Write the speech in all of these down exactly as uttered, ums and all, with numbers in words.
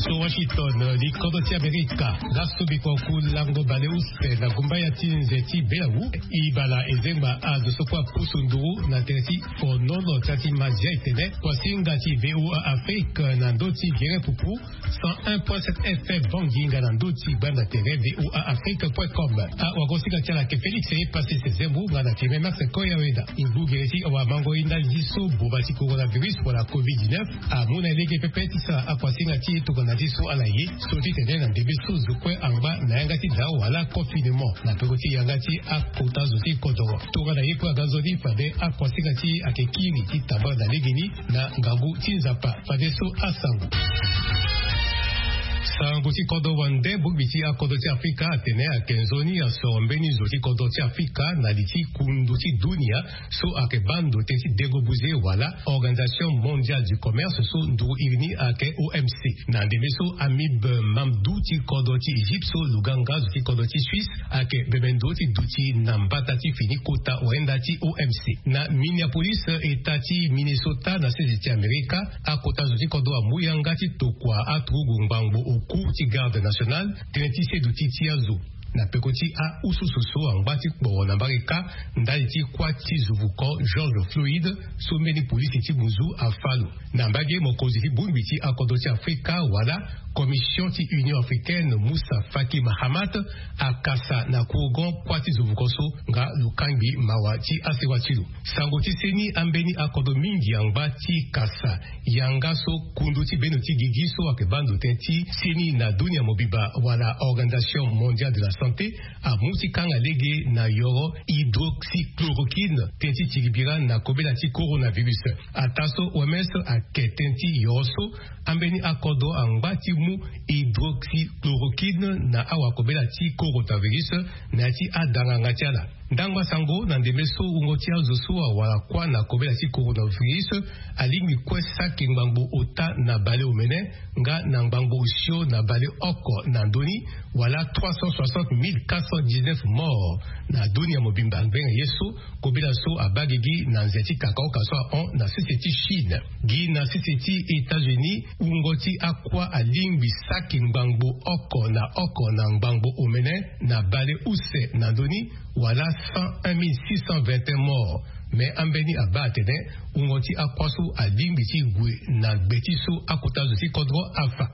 So Washington di Kodoti Amerika Gasobi kwa kulango bale uspe na gumbaya tinzeti belawu ibala ezemba azo sokwa pusunduru na teresi fonono tati mazia itene kwa singati V O A Afrique na ndoti gere pupu cent un point sept F M Banginga na ndoti banda tere V O A Afrique point com a wagosika tiala ke Felix e passé ses zembu na kime Max Koya weda imbu gereti wa mango inda liso bobati coronavirus pour la covid dix-neuf a mona lege pepetisa a kwa singati to na diso alaye soti tene na debeso zukwe amba na yangati da wala confinement na pekoti yangati a kota zoti kodoro to na yepo gazodi fade a kwa singati akekiri kitaba na legeni na ngabu tinzapa fade so asangu Sanguti kodo wande bubiti a kodoti Afrika atene a kenzoni a sombeni zoti kodoti Afrika na liti kunduti dunia so ake bando tenti degobuze wala Organisation Mondiale du Commerce so ndu irini ake O M C na ndemeso amib mamduti kodoti Egypte so luganga zoti kodoti Suisse ake bebendoti duti nambatati fini kota oendati O M C na Minneapolis etati Minnesota na seziti Amerika a kota zoti kodo a muyangati tokwa a trugu mbangbo Kuti garde nationale tenetise duti tiazo na pekoti a usususo ambati bo na barika ndaliti kwati zuvuko George Floyd so many police ti muzu afalo na mbage mokozi bumbiti akodoti Afrika wala Commission ti Union Africaine Moussa Faki Mahamat akasa na kuogon kwati zuvukoso nga lukangi mawati asewatilu sangoti seni ambeni akodo mingi yangba-ti kasa yangaso kunduti benuti gigiso akebando tenti seni na dunia mobiba wala Organisation Mondiale de la Santé a muti kanga lege na yoro hydroxychloroquine tenti tigibira na kobela ti coronavirus ataso O M S aketenti yoroso ambeni akodo angbati mu hydroxychloroquine na awakobela ti coronavirus na ti adanga ngatiala ndangwa sango na ndemeso ungotia zosuwa wala kwa na kobela ti coronavirus alingi kwesa kingbango ota na bale omene nga na ngbango usio na bale oko na ndoni wala trois cent soixante mille quatre cent dix-neuf morts na dunia mobimba ngbenga yeso kobela so abagigi na nzeti kakao kaswa on na siseti Chine gi na siseti États-Unis ungoti akwa alingi saki ngbango oko na oko na ngbango omene na bale use na ndoni wala cent un mille six cent vingt et un morts mais ambeni abatene ungoti akwasu alingi ti gwe na betiso akota zoti kodro alpha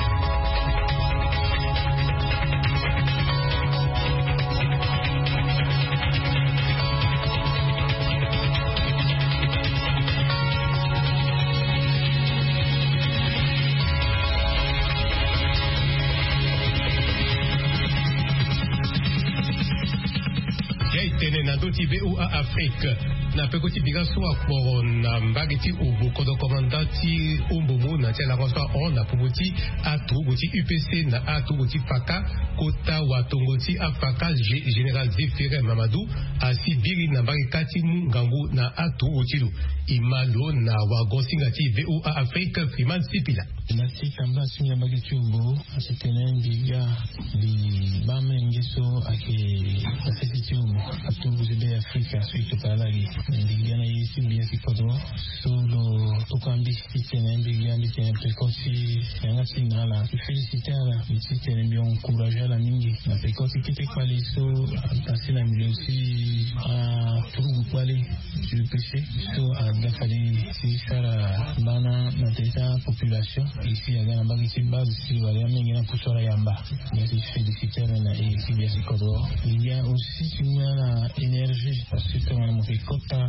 V O A Afrique na pekoti bigaso akoro na mbageti ubu kodo komandati umbumu na tela roswa on na pubuti atubuti U P C na atubuti faka kota watongoti afaka General Zefire Mamadou asibiri na mbagekati mungangu na atubuti lu imalo na wagosingati V O A Afrique Freeman Sipila nasi kamba sinya mbageti ubu asitenen biga di bamengeso ake asiti ubu atubuti de Afrika suito kalagi ndigana yisi mbiyasi kodro solo tukambi sitenen biga mbitenen prekosi yangati nala felicitara mbitenen bion encourager la mingi na prekosi kite kwali so passer la milieu aussi à tout kwali sur le péché so à gafali si sara bana na teta population ici à gana bagiti base si wale mingi na kusora yamba mbiyasi felicitara na yisi mbiyasi kodro il y a aussi une énergie parce que quand on fait kota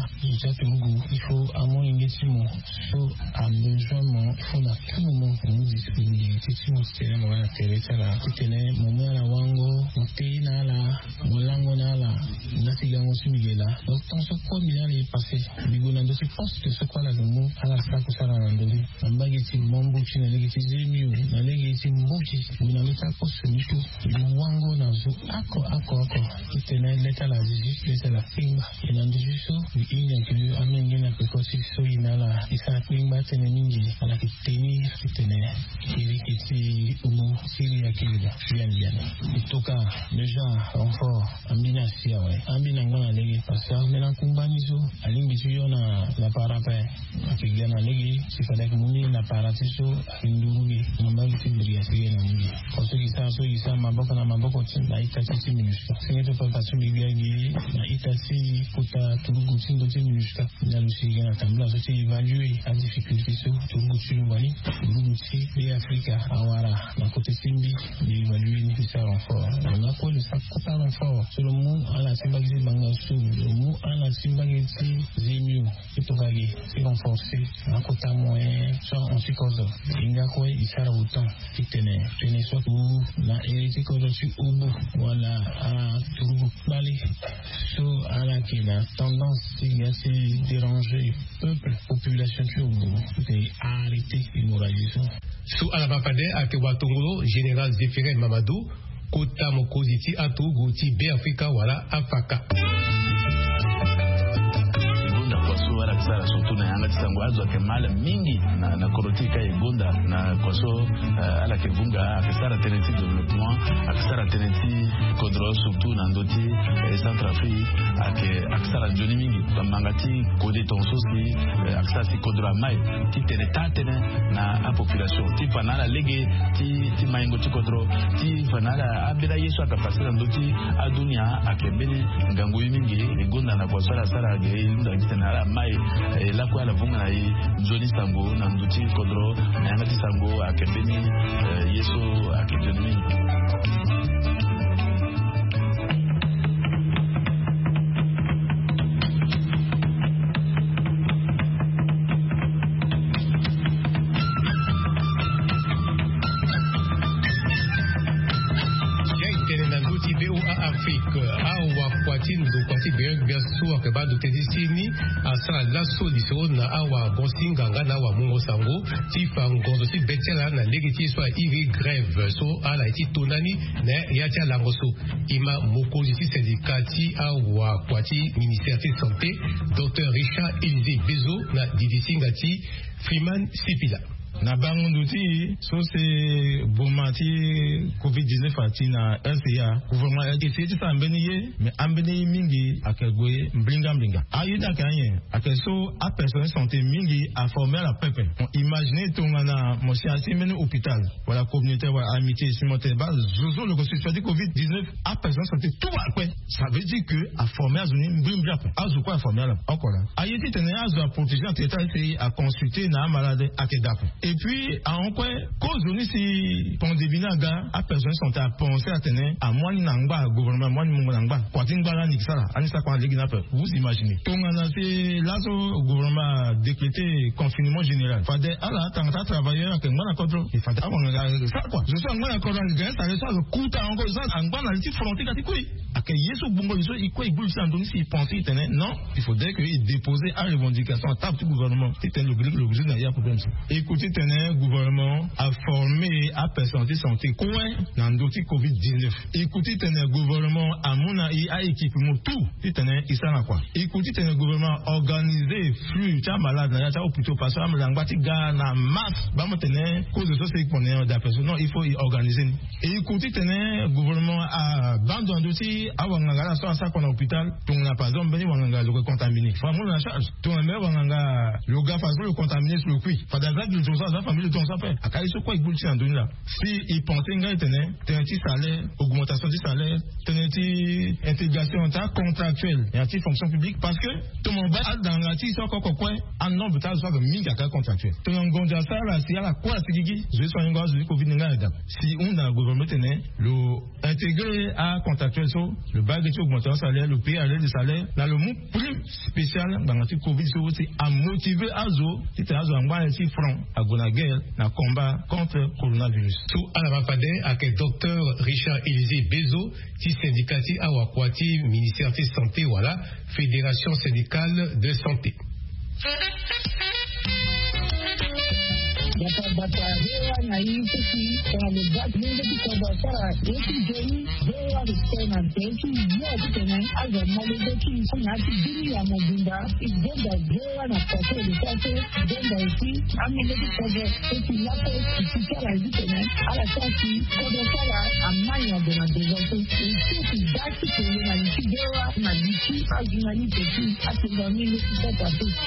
il faut à mon engagement so à besoin mon il faut na tout moment nous disponibilité si mon système on va teresa la tutene moment la wango mutei na la molango na la nasiga ngosimigela donc ton so quoi milliard est passé bigona ndo se pense que ce quoi la mo ala sa ko sala na ndoli ambageti mombo china legeti zemiu na legeti mbochi na leta ko semitu wango na zo ako ako ako tutene leta la juste leta la finga ina ndiso inga que amengena prekosi so inala isa finga tene mingi ala kiteni tutene kiri si umu Syria kida bien bien itoka déjà renfort ambina siawe ambina ngana legi pasa mena kumbani so alimbi tuyo na la parape akigana legi sifada kumuni na paratiso induruni mambangi timbria sige na muni koso kisa so kisa maboko na maboko na itasi minuska singeto papa sumigiagi na itasi kuta turugu tindo minuska na lusiga na tambla so ti évaluer la difficulté so turugu chulubani turugu ti be Afrika awara na kote simbi ni évaluer ni kisa renfort on a quoi le sac kuta renfort sur le mou ala simbagi bangasu le mou ala simbagi ti zemiu itokagi c'est renforcé na kota moyen so on s'y cause inga quoi isara autant kitene tene so ou na hérité cause sur ubu wala a turugu bali so ala qui la tendance c'est assez déranger peuple population turugu de arrêter l'immoralisation so ala bapade ake watongolo général Zéphiré Mamadou kota mokoziti atugu ti be Afrika wala afaka sara surtout na yanga tisango azo ke mala mingi na na korotika igonda na koso uh, ala ke vunga akisara teneti development akisara teneti kodro surtout na ndoti e centrafrique ake akisara joni mingi mangati kode tonso si akisara si kodro mai ti teneta tene na a population ti panala lege ti ti maingo ti kodro ti panala abira yeso akapasira ndoti adunia akebeni ngango mingi igonda na koso la sara ge inda kitana mai et là quoi la vunga na Johnny Sango na nduti kodro na ngati Sango akebeni yeso akejoni bado tezisini asala laso liso na awa bonsinganga na wa mungo sango tifa ngondo ti betela na legiti so iri grève so ala ti tonani na yatia langoso ima mokozi ti syndicati awa kwati ministère de santé docteur Richard Élisée Bezo na didisinga ti Freeman Sipila na bangundu ti so c'est bomati covid dix-neuf ati na L C A gouvernement a décidé de s'embeni ye mais ambeni mingi akegwe mblinga mblinga ayuda kanye akeso a personne santé mingi a former la peuple on imaginez tongana mosi ati meni hôpital wala communauté wala amitié simote ba zozo le constitution du covid dix-neuf a personne santé tout va quoi ça veut dire que a former azuni mblinga azu quoi a former là encore là ayuda tene azu a protéger en état à consulter na malade akedapo. Et puis, en quoi, cause de si pandémie naga, à personne sont à penser à tenir à moi n'angba, gouvernement, moi n'angba, quoi t'ingba là, nixala, anissa quoi l'église vous imaginez. Donc, on a fait là, le gouvernement décrété confinement général. Fadé, ah là, tant que travailleur, avec moi, d'accord, il fallait avoir ça quoi. Je suis en moi, d'accord, le gars, ça reste le coup à encore ça, en bas, dans les petites frontières, c'est quoi? À quel yesu bungo, il quoi, il bouge ça, donc s'il pensait, tenait, non, il faudrait qu'il déposait à revendication, table du gouvernement. C'était le gris, le gris, il y a problème. Écoutez, le gouvernement a formé à personne santé quoi dans le covid dix-neuf. Écoutez, le gouvernement a mon a équipement tout. Il s'en a quoi. Écoutez, le gouvernement a organisé flux de malades dans les hôpitaux parce que la batiga na masse. Bah maintenant cause de ça c'est qu'on est des personnes. Non, il faut organiser. Écoutez, le gouvernement a abandonné aussi à wanganga ça ça qu'on a hôpital. Donc la par exemple ben wanganga le contaminé. Vraiment la charge. Ton mère wanganga le gars parce que le contaminé sur le cuit. Pas d'azak de ça ça famille de ton ça fait. À quel quoi il bouge en donne là. Si il pensait nga tenait un petit salaire, augmentation du salaire, tenait petit intégration ta contractuelle et un petit fonction publique parce que tout mon bas dans la petit encore quoi en nombre de tas soit mille à contractuel. Tout mon gonda ça là si à la quoi c'est qui je suis un gars du covid nga si on a gouvernement tenait le intégré à contractuel so le bas de augmentation salaire le payer à l'aide de salaire là le mot plus spécial dans la covid c'est à motiver azo c'était azo en bas ici front à la guerre na combat contre le coronavirus. Tout à la bapade avec docteur Richard Élisée Bezo, ti syndicati awakwati ministère de santé voilà fédération syndicale de santé. Bata bata hewa na hii sisi kwa lugati mwende kikaba sara eki jeni hewa rikona eki yote tena aza mwalede ki kuna ati dini ya mobunda igenda hewa na kase lisase genda eki amele kikaba eki lato kikara hizi tena à la sortie, pour de faire la manière de la développer. Et tout qui date pour l'humanité, la vie, à l'humanité, à se donner le succès à tout.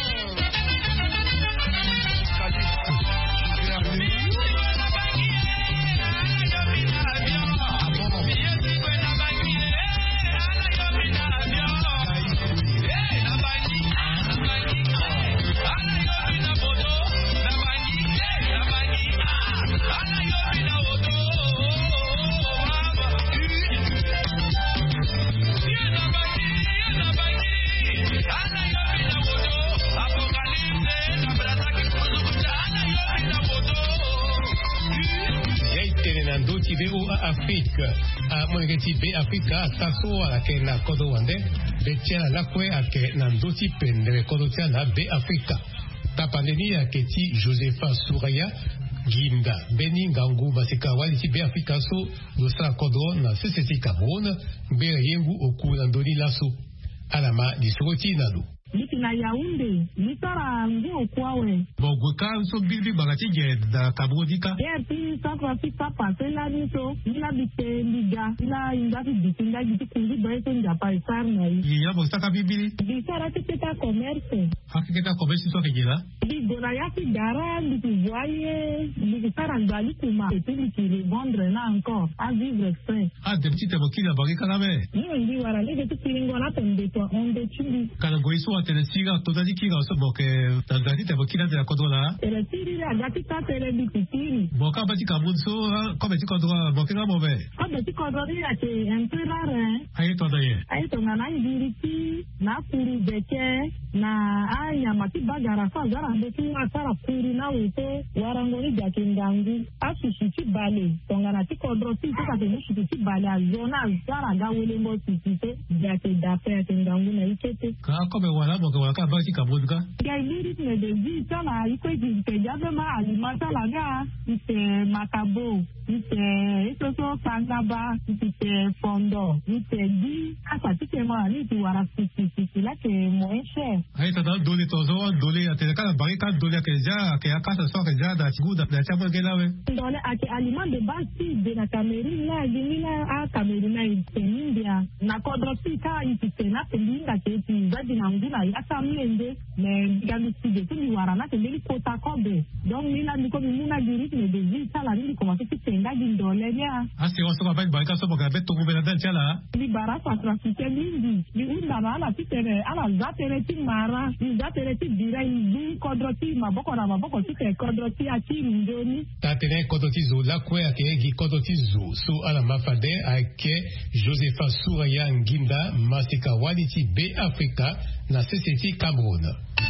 Afrique a mwengeti be Afrika taso ala ke na kodo wande be tiala la kwe ake na ndoti pende kodo tiala be Afrika tapandeni ake ti Josepha Souraya Ginda Beni Ngangu Basika wali ti be Afrika so dosra kodo na seseti Cameroun be yengu oku na ndoni laso alama disroti nalo Liti na Yaoundé, litara ngo kwawe. Bon, quand so bibi bagati ge da kabodika. Yeah, puis ça va fi pa passer la niso. Ila bite liga, ila inga fi bitinga gitu kundi bae so njapa isar na yi. Iya bo saka bibi. Di sara ti peta commerce. Hakika commerce so ke gela. Di gona ya fi dara di voyer, di sara ngali kuma. Et puis qui revendre na encore à vivre frais. Ah, de petite bokila bagika na me. Ni ndi wara le tu piringo na tombe to on de chili. Kana goiso telesiga totali kiga so boke tazati te bokila de la kodola ele tiri la gati ta tele bitiri boka bati kabunso ko bati kodola boke ga mobe ko bati kodola ya te un peu rare ayi to daye ayi to na ngiriti na puri beke na aya mati bagara fa gara beki asara puri na wete warangoni jakindangu asushi bale tongana ti kodro ti to ka te mushi ti bale azona zara ga welengo ti ti te jate dape tendangu na ikete ka ko be wala boke wala ka bati kabunga ya lirit me de zi tala iko ji te jabe ma alimata la ga ite makabo ite ito so sangaba ite fondo ite di asa ti te ma ni ti wara fiti fiti la ke moeshe ayi ta dole to zo dole ate ka bari ka dole ke ja ke akasa so ke ja da tiguda da chabo gelawe dole ate aliment de base de na Cameroun na gimina a Cameroun na India na kodro ti ka ite na pelinga ke ti zadi na ngina ya samlende me gamisi de ti wara na te meli kota kobe donc ni la ni ko mi na dirite me de zi sala ni ko ma ti tenga di dole ya ase waso ka bari ka so boka beto ko bela dan chala ni bara sa trafique mingi ni unda na ala ti tere ala za tere ti mara ni za tere ti dira ni kodro ti maboko na maboko ti te kodro ti a ti ndoni ta tene kodro ti zo la kwe ake gi kodro ti zo so ala mafade ake Josepha Souraya Nginda Masika wali ti be Afrika na C C T Cameroun.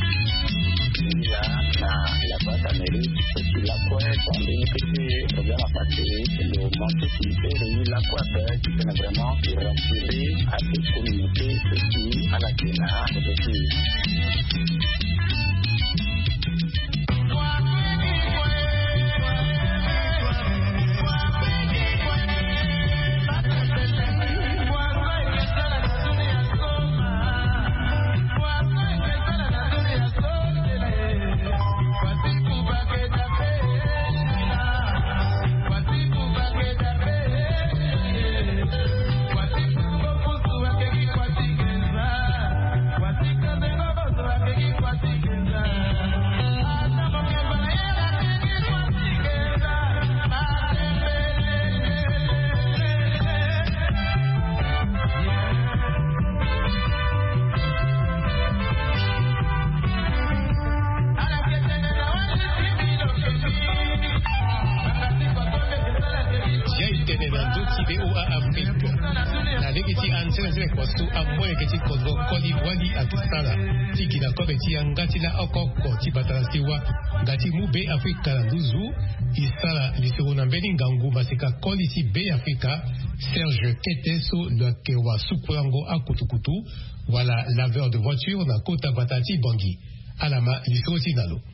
Ya na la bata meri c'est la quoi quand il était problème à passer le manque de la quoi qui est vraiment rassurer à cette communauté aussi à la Kenya aussi. Ngatila okoko tibatarasiwa ngati mu be Afrika la nduzu isala lisiruna mbeni ngangu masika kolisi be Afrika Serge Keteso lwake wa sukulango akutukutu wala laveur de voiture na kota batati bangi alama lisiroti nalo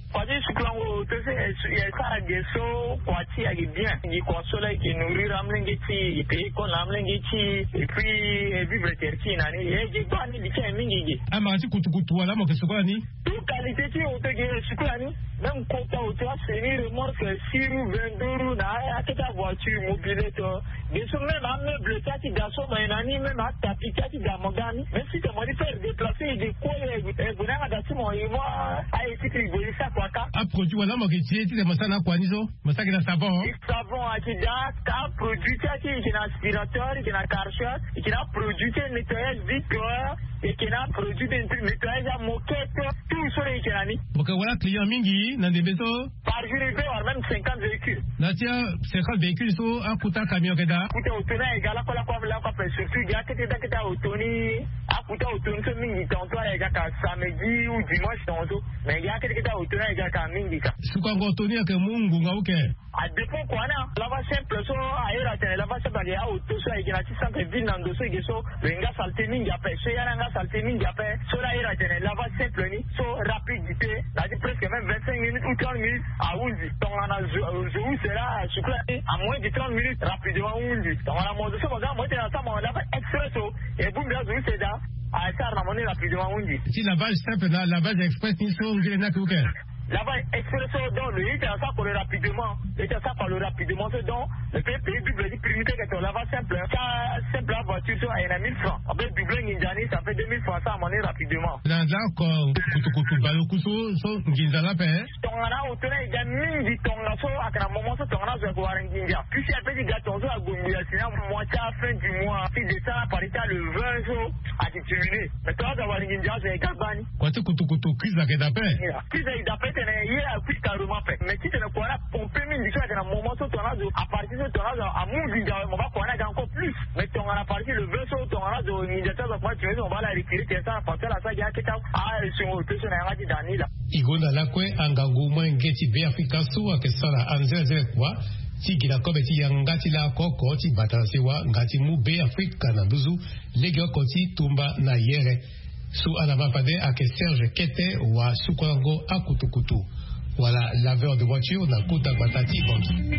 Kwadi suklango tose ya sara geso kwati ya bien ni kwa sola ki nourrir amlengeti pe ko amlengeti et puis vivre terti nani ye je bani bi ke mingi ama ti kutukutu wala mo kesokola ni tout qualité ti o te ge suklani même kota o toi c'est remorque siru venduru na aketa voiture mobile to geso même un meuble tati gaso mainani même à tapi tati gamogani même si tu m'as faire déplacer de quoi et bonanga dati mo yimo a eti go isa kwa ka a produit wala mo kiti ti masana kwa nizo masaka na savon savon akida ka produit tati qui na aspirateur qui na karcher qui na produit nettoyage vitre et qui na produit de nettoyage à moquette tout sur les canani porque wala client mingi na debeso par jour il peut avoir même cinquante véhicules na tia cinquante véhicules so akuta camion keda kuta otona egala kola kwa la kwa surtout ga kete da kete otoni akuta otoni so mingi tonto ega ka samedi ou dimanche tonto mais ga kete kete otona ega ka mingi ka sukango otoni ke mungu ngauke a dépend quoi na lava simple so aera tene lava simple ya auto so ega ti centre ville nando so geso benga salte mingi ape so yana nga salte mingi ape so la aera tene lava simple ni so rapidité la dit presque même vingt-cinq minutes ou trente minutes à Uzi tongana je où sera je crois à moins de trente minutes rapidement Uzi tongana mo so mo mo tena sa mo lava expresso et boum bien où c'est da à ça na monnaie rapidement Uzi si lavage simple na lavage express ni so ngire na kuke là-bas, expresso dans le hit, ça pour le rapidement, et ça pour le rapidement, c'est donc le pays double dit primité que ton lava simple, ça simple la voiture, ça a mille francs. Après, double Ninjani, ça fait deux mille francs, ça à monnaie rapidement. Là, d'accord, kutu kutu balokuso, so Ninjala paye. Ton ana, au tournée, il y a mille dit ton lasso, à un moment, ça ton ana, je vais voir un Ninja. Puis si après, il y a ton zoo à Goumbia, sinon, moitié à fin du mois, si descend à Paris, le vingt jours à déterminer. Mais toi, d'avoir un Ninja, c'est Gabani. Quoi, tu kutu kutu, crise à Kedape? Crise à Kedape, il y a plus carrément fait. Mais si tu ne pourras pas pomper mille du à un moment sur ton âge, à partir de ton âge, à mon vidéo, on va connaître encore plus. Mais ton à partir le vingt sur ton âge, au médiateur, on va la retirer, c'est ça, à partir de la saga, qui est à son autre, à dit Danila. Igona lakwe anganguma ngeti be Afrika suwa ke sala anzeze kwa tiki la kobe ti yangati la koko ti batansewa ngati mu be Afrika na duzu legyo koti tumba na yere su anavapade ake Serge Kete wa Sukwango akutukutu. Voilà, laveur de voiture na Kota Batati Banki.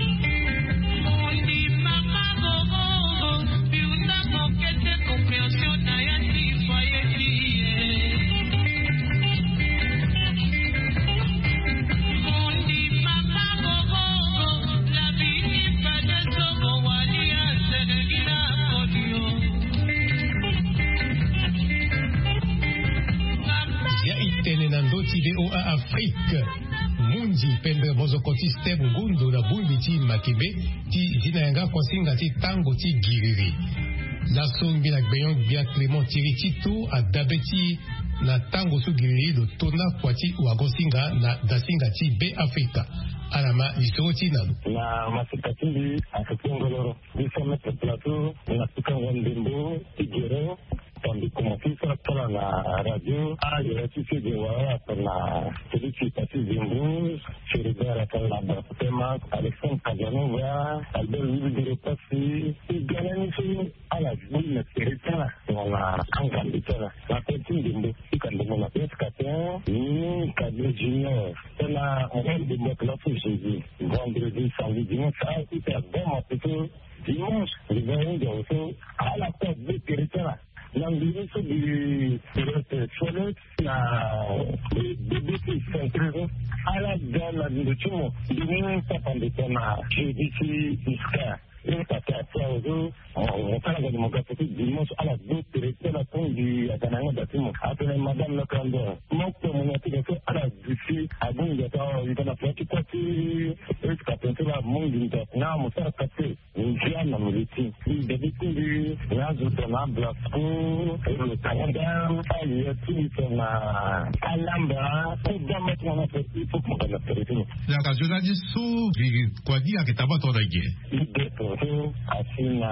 T V O A Afrique Munji pembe mozokoti step ngundo na bumbiti makebe ti zinanga kosinga ti tango ti giriri la songi na gbeyon bia Clément Tirititu a dabeti na tango su giriri do tona kwati wagosinga na dasinga ti be Afrika alama isoti nalo na masikatindi akakongoloro disome plateau na tukangondembo tigero tandis commencé ça par la radio à l'électricité de Wara pour la celui qui est passé Zimbo chez les gars à la Batema Alexandre Casanova Albert Louis de repasser et gagner à la ville de Teresa dans la Angleterre la petite Zimbo qui quand on a fait quatre ni cadre junior c'est la on va de mettre là pour Jésus vendredi samedi dimanche ça c'était bon plutôt dimanche les gars ont à la porte de Teresa l'ambiance du toilette na bébé qui s'entraîne à la gamme la vie de tout le monde. Demain, ça prend des temps à jeudi qui iska. Et ça fait à toi aux on parle de mon gars dimanche à la deux directeur la tombe du Agananga bâtiment. Après madame le Candor. Moi pour mon été de à la d'ici à bon il y a pas il y a pas tout côté et ça peut la monde d'une na mo ça capté. Une jeune na militi. Il devait courir là je te na blasco le Canada il y a tout na Alamba pour mettre mon petit pour qu'on la péréquation. La radio sous quoi dire que t'as pas ton Itu asina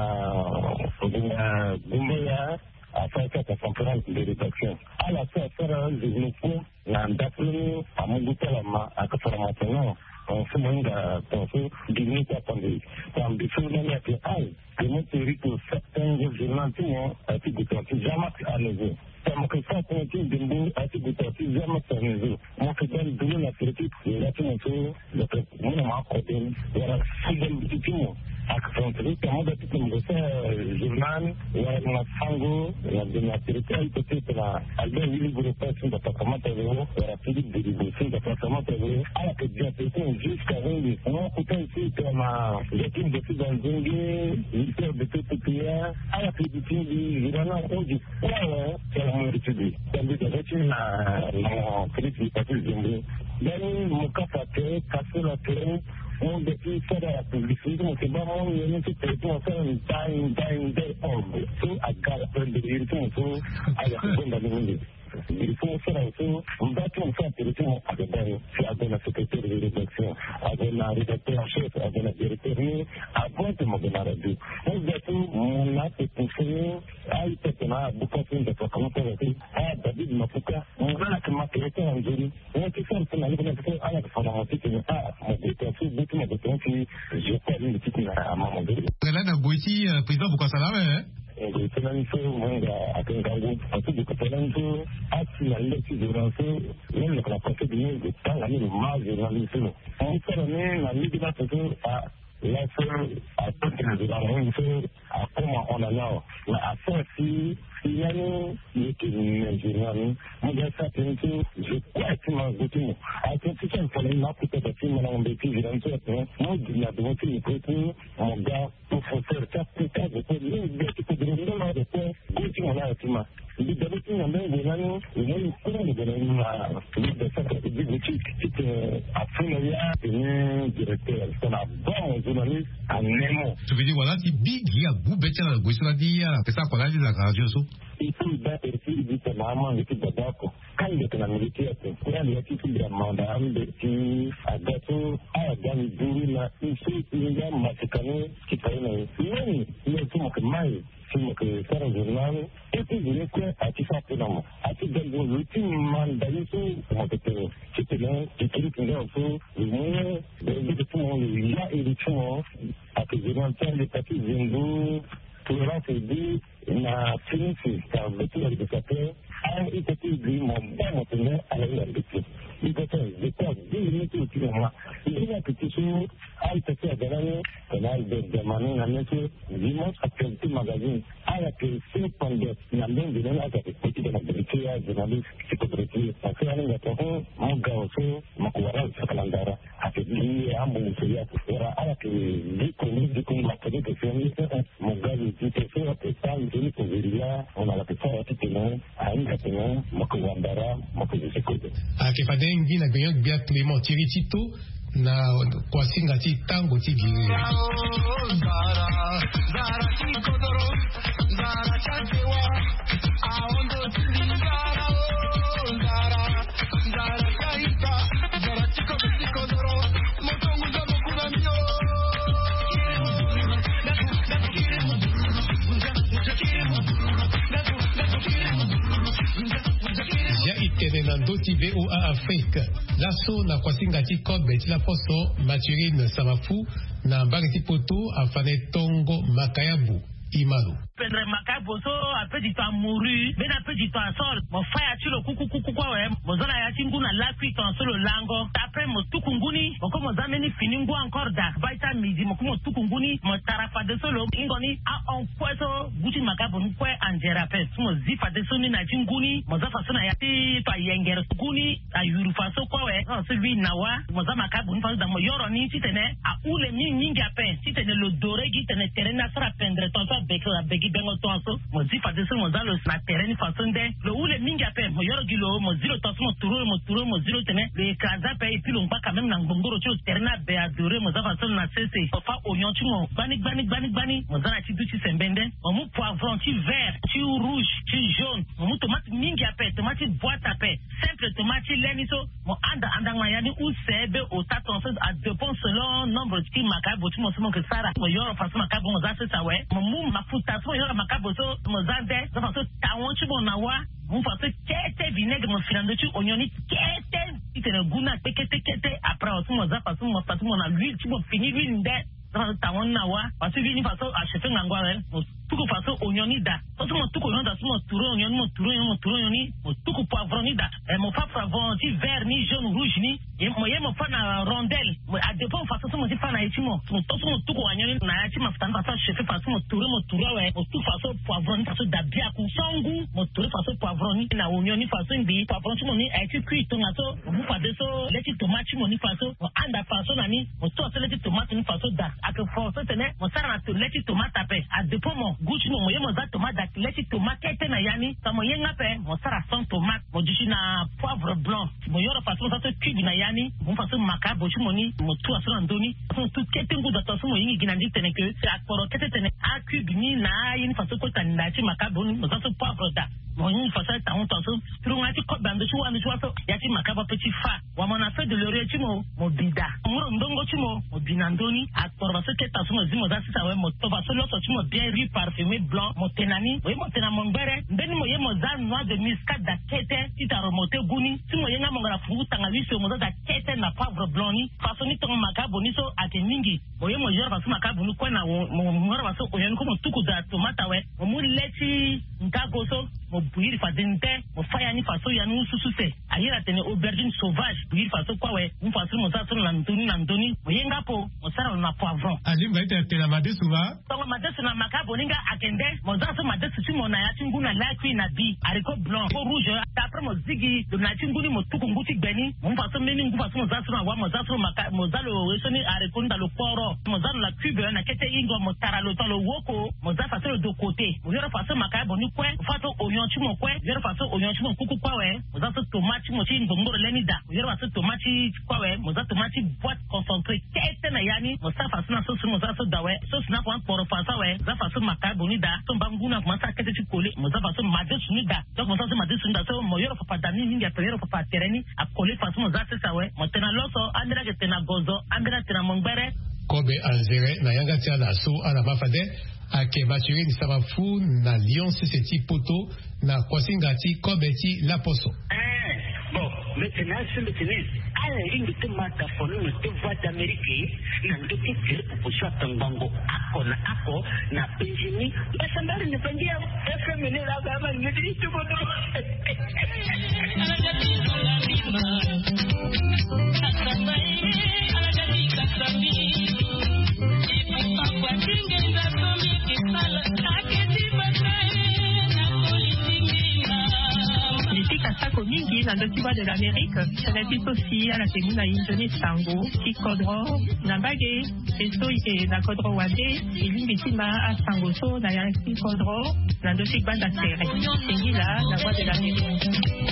punya Bumbaya apa kata konferensi dari redaksi. Ala saya sekarang di Nuku nanti pun kamu buka lama aku formatnya. Semua dah tahu di ni apa ni. Kalau di sini ni apa? Ay, kamu ciri tu September nanti mo, tapi di tu jamak anu. sama ke sa ko ti dimbu ati buta ti zama sanezo mo ke dan dulu na kritik ya ti mo so da ke mo ma ko den ya sigal ti mo akfrontri ta da ti mo sa journal ya na sango ya de na kritik ti ti na albe wili grupo ti da pakamata ro ya ti di di ti da pakamata ro ala ke dia ti ko jusqu'à vendi mo ko ta ti na ya ti de ti dan zingi ni te de ti ti ya ala ke ti di irana ko ji ya c'est mon étude donc de retour na na critique parti zimbu yani mukata ke kasula ke on depuis faire la publicité on se bat on est tout pour faire une time time day on so agar prendre de tout so aya kwenda ni il faut faire eso on va tout faire pour tout avec ben c'est avec la secrétaire de rédaction avec la rédacteur en chef avec la directrice avant de me donner on va tout on a fait pousser à y peut na beaucoup de fois comment faire ah David Mafuka on va la comment créer un joli on peut faire ça la rédaction à la formation que ah mon détenu beaucoup de temps qui je pas une petite à maman de là na boiti président Bukasala e tenanso munga akengangu atubu kutenanso ati na ile kizoranso nene kwa kote dinyo tanga ni mazi na lisino on ne na lidi na toto a la seule à toute de la réunion à comment on a là la affaire si si yani ni que ni moi ça c'est tout je crois que ma goûté à tout ce qu'on fait là peut être que mon embêté je ne sais pas moi il y a d'autres qui côté mon gars pour faire ça peut-être de quoi de que de rien de quoi goûté on a tout ma il dit d'abord il y a même des gens ils ont une de la de ça que dit goûté que à fond il y a un directeur ça a bon journaliste à Nemo tu veux dire voilà si big ya bubeta na goisla dia pesa kwa la la radio so itu da persi di tanama itu badako kan da kana miliki ate kuna ya kitu ya manda ambe ti agato aga ni duri na isi ya matikani kitaina yini ni tumo kemai tumo ke sara journal itu ni ko ati fa tunamo ati dalgo routine manda itu mo te kitene kitiri kinga so ni de tumo ya iri tumo ati journal tele pati zingu tolérance dit na finisi ka betu ya dikate au itati di momba motene ala ya bitu ikote dikwa di ni tu kima ina petition au itati agarane canal de demande na neto dimos actualité magazine ala que c'est pendant na lengo na aka petit de la bitu journaliste psychothérapie parce que ana ngato mo gaoso makuwara sakalandara atidi ambo mseya era ala que di komi di komi la kede que c'est mo gazi ti te a pesar de que vería una la pessoa que tem ainda tem uma coandara uma coisa se cuida a que faden gina ganhou bia Clement Tiritito na kwasinga ti tango ti giri zara zara ti kodoro zara chatewa aondo ti zara zara zara kaita zara ti kodoro motongo za mokuna mio ya itene na ndoti V O A Afrique laso na kwasinga ti kobe ti la poso Maturine Samafu na mbari ti poto afane tongo makayabu Imalo. Pendre makabo so a peu du temps mouru, ben a peu du temps sol. Mon frère tu le kuku kuku kwa we, mon zona ya tinguna la puis ton solo lango. Après mo tukunguni, mon comme zameni finingo encore da. Baita midi mo comme tukunguni, mon tarafa de solo ingoni a on poiso buti makabo no kwe anjera pe. Mo zifa de soni na tinguni, mo zafa sona ya ti pa yengero tukuni, a yuru faso kwa we. On se vi nawa, mo za makabo no faso da mo yoro ni titene a ule mi nyingi ape. Titene lo dore gi tene terena sara pendre ton beki beki bengo tonso mo zifa de so mo zalo na terrain façon de le ou le minga pe mo yoro gilo mo zero tonso mo turo mo turo mo zero tene le kaza pe et puis on pas quand même na ngongoro tu terrain be adoré mo zafa so na cc fa oignon tu mo bani bani bani bani mo zana ti duti sembende mo mu poivron ti vert ti rouge ti jaune mo mu tomate minga pe tomate boîte à pe simple tomate leniso mo anda anda mayani ou sebe au tatonso à dépend selon nombre ti makabo tu mo so mo que sara mo yoro façon makabo mo zasa sa we mo mu mafuta so yoro makabo so mozande so faso tawon chibo na wa mu faso kete vinaigre mo filando tu onioni kete itene guna kete kete après so moza faso mo faso mo na l'huile chibo fini l'huile nde so faso tawon na wa faso vini faso acheter ngangwa mo tuku faso onyoni da so mo tuku onyoni da so mo turo onyoni mo turo onyoni mo turo onyoni mo tuku poivron ni da e mo fa poivron ti vert ni jaune rouge ni e mo ye mo fa na rondelle a dépend faso so mo ti fa na ichi mo mo to so mo tuku onyoni na ya chi ma fa fa chef faso mo turo mo turo we mo tu faso poivron faso da bia ku songu mo turo faso poivron ni na onyoni faso ndi poivron mo ni e ti cuit to ngaso mo fa de so leti tomate mo ni faso mo anda faso na ni mo to so leti tomate ni faso da ak faso tene mo sara na to leti tomate pe a dépend mo guchi mo ye mo za tomate da leti tomate te na yani ta mo ye ngape mo sara son tomate mo dishi na poivre blanc mo yoro faso sa to cube na yani mo faso makabo chi mo ni mo tu aso na ndoni so tu kete ngu da to so mo yingi ginandi tene ke a koro kete tene a cube ni na yin faso ko tan da chi makabo ni mo sa so poivre da mo yin faso ta on to so tru ngati ko bando chi wa ni chi wa so ya chi makabo petit fa wa mo na fe de lore chi mo mo bida mo ndongo chi mo mo binandoni a koro so kete so mo zimo za sisa we mo to faso lo so chi mo bien riz parfumé blanc mo tenani we mo tena mongere ndeni mo ye mo za noix de muscade da kete ti ta remonter guni ti mo ye nga mongara fu tanga wi so mo za da kete na poivre blanc ni faso ni to makabo ni so ateningi mo ye mo jora faso makabo ni ko na mo ngora faso o ye ko mo tuku da tomata we mo mu leti ngago so mo buiri fa dente mo faya ni faso ya nu sususe ayira tene aubergine sauvage buiri faso kwa we mu faso mo za so na ndoni na ndoni mo ye ngapo mo sara na poivron ali mbaita tena madesu ba to madesu na makabo ninga akende mo za so madesu ti mo na ya tinguna la kui na bi haricot blanc ko rouge après mo zigi do na tinguni mo tuku nguti gbeni mo faso meni ngu faso mo za so na wa mo za so maka mo za lo we so ni haricot nda lo poro mo za la cube na kete ingo mo tara lo to lo woko mo za faso lo do côté mo yoro faso makabo ni kwe faso oignon ti mo kwe yoro faso oignon ti mo kuku kwa we mo za so tomate mo ti ngongoro leni da yoro faso tomate kwa we mo za tomate boîte concentré kete na yani mo sa faso na so mo za so da we so na kwa poro faso we za faso makabo ni da so mbanguna mo sa kete ti kole mo za faso madesu ni da donc mo sa so madesu ni da so mo yoro papa dani ninga pe yoro papa tereni a kole faso mo za sa we mo tena loso andira ke tena gozo andira tena mongbere kobe anzere na yanga tia na so ana mafade ake mature ni sabafu na lion seseti poto na kwasingati kobe ti la poso eh bon maintenant c'est maintenant ala ringi te mata fonu no te voix d'Amérique na ndo ke kile poposha tangango ako na ako na penjini basa mbari ne penjia F M ne la kama ngidi tu bodo Sako mingi na dotiwa de l'Amérique, Chanati Sophie, à la Temuna Indone Sango, Tikodro, Nambage, Esto Ike na Kodro Wade, Ilimbitima à Sango So, na Yanki Kodro, na Dotik Banda Tere, Sengila, la voix de l'Amérique.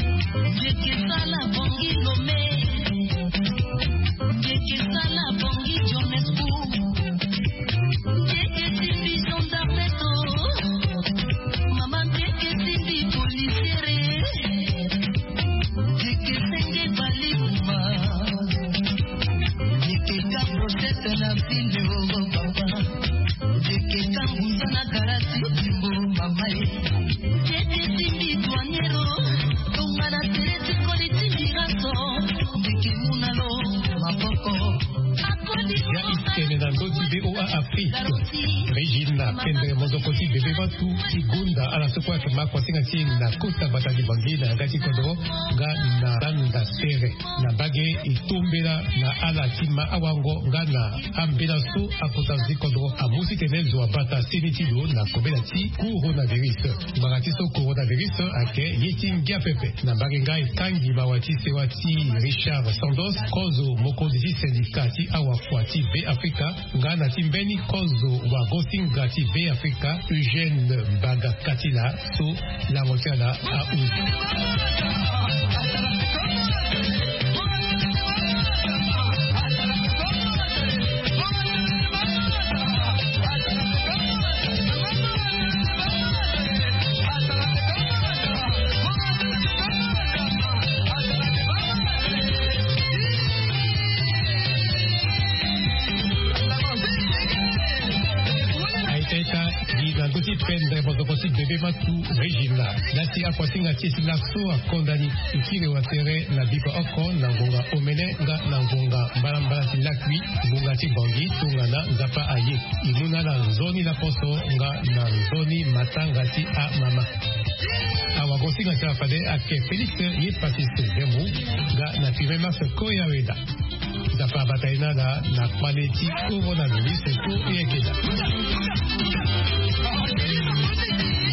Regina Pendre Mozokoti Bebe Batu Igunda ala sokwa ke makwa singa ti na kota batadi bangi na ngati kodro nga na banda tere na bage itumbela na ala tima awango nga na ambela so akota zikodro amusi tenezo abata sinitido na kobela ti coronavirus bagati so coronavirus ake yeting ya pepe na bage nga itangi bawati sewati Richard Sandos kozo mokonzi syndicati awakwa ti be Afrika nga na timbeni kozo wa gosinga ti be Afrika Eugène Baga Katila so la montiana a Ouzi. pendre botokosi bebe matu regina nasi akwasinga tisi naso akondani ukire watere na biko oko na ngonga omene nga na ngonga mbalambala si lakwi ngonga ti bongi tungana nzapa aye imuna na nzoni la poso nga na nzoni matanga ti a mama awagosinga ti afade ake Felix ye pasiste demu nga na firema se koya weda nzapa bataina na na kwaneti uvo na nuli se ko yekeda